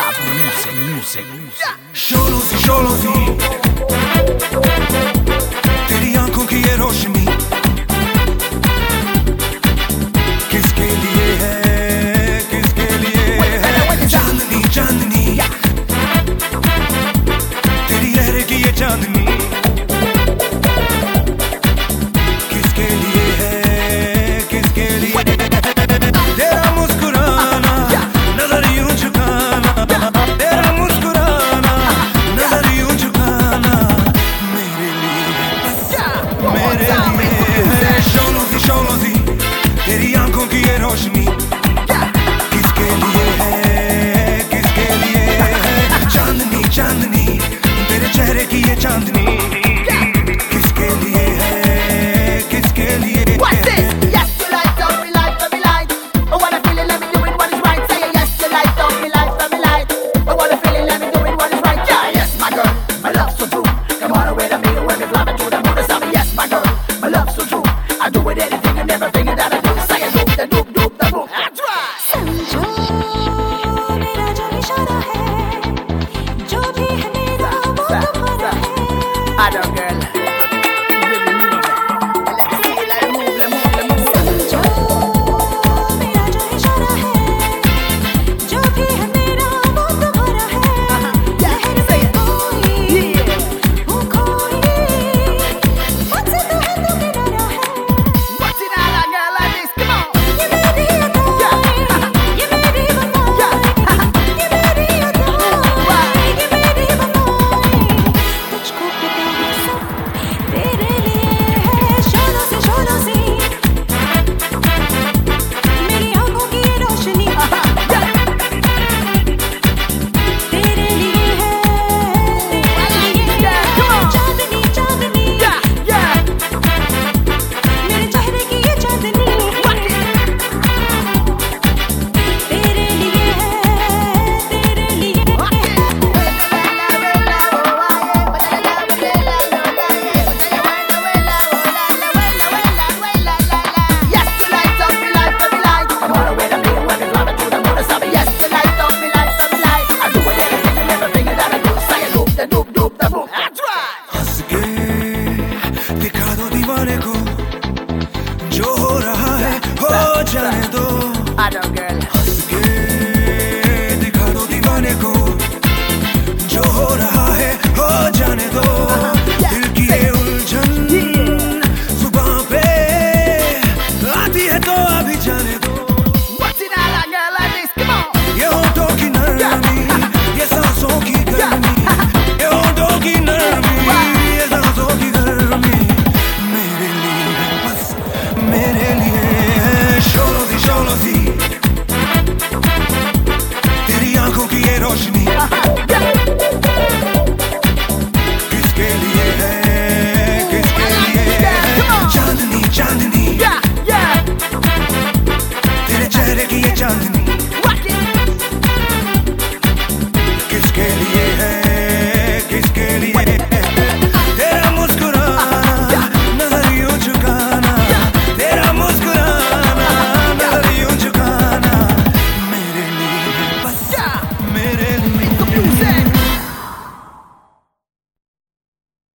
शोलों सी तेरी आंखों की ये रोशनी किसके लिए है, किसके लिए है? चांदनी चांदनी तेरी लहर की ये चांदनी किसके लिए है, किसके लिए? तेरा मुस्कुराना नजर यूं झुकाना, तेरा मुस्कुराना नजर यूं झुकाना मेरे लिए है। शोलों सी तेरी आंखों की ये रोशनी किसके लिए है, किसके लिए है? चांदनी चांदनी तेरे चेहरे की ये चांदनी किसके लिए है, किसके लिए? What's this? Yes, you light up me light, for me light. I wanna feel it, let me do it, what is right. Say yes, you light up me light, for me light. I wanna feel it, let me do it, what is right. Yeah, yes, my girl, my love so true. Come on away to me when we fly to the moon and stop me. Yes, my girl, my love so true. I do it anything and everything that I do. Say a doop, the doop, doop, the boop. That's right. समझो मेरा जो इशारा है, जो भी है मेरा वो तुम्हारा है। I don't, girl. समझो मेरा जो इशारा है, जो भी है मेरा वो तुम्हारा है। लहर में कोई हूँ खोई, मुझसे तो है तू किनारा है। What's in all that girl like this? Come on. ये मेरी अदाएं, ये मेरी बनाएं, ये मेरी अदाएं, ये मेरी बनाएं। तुझको पता है सब तेरे लिए है। शोलों सी मेरी आंखों की ये रोशनी तेरे लिए है, तेरे लिए है। चांदनी चांदनी मेरे चेहरे की ये चांदनी तेरे लिए है, तेरे लिए Yes, you light up me light, for me light. Come on away to me when we fly to the moon and stop me. Yes, you light up me light, for me light. I do it anything and everything that I do. Say a doop, the doop, doop, the boop. That's right. हंस के दिखा दो दीवाने को जो हो रहा है हो जाने दो। I don't, girl. हंस के दिखा दो दीवाने को जो हो रहा है हो जाने दो। दिल की ये उलझन जुबां पे आती है तो अभी जाने दो। What's in all that girl like this? Come on. ये होठों की नरमी, ये सांसों की गर्मी, ये होठों की नरमी, ये सांसों की गर्मी मेरे लिए बस मेरे लिए है। शोलों सी तेरी आंखों की ये रोशनी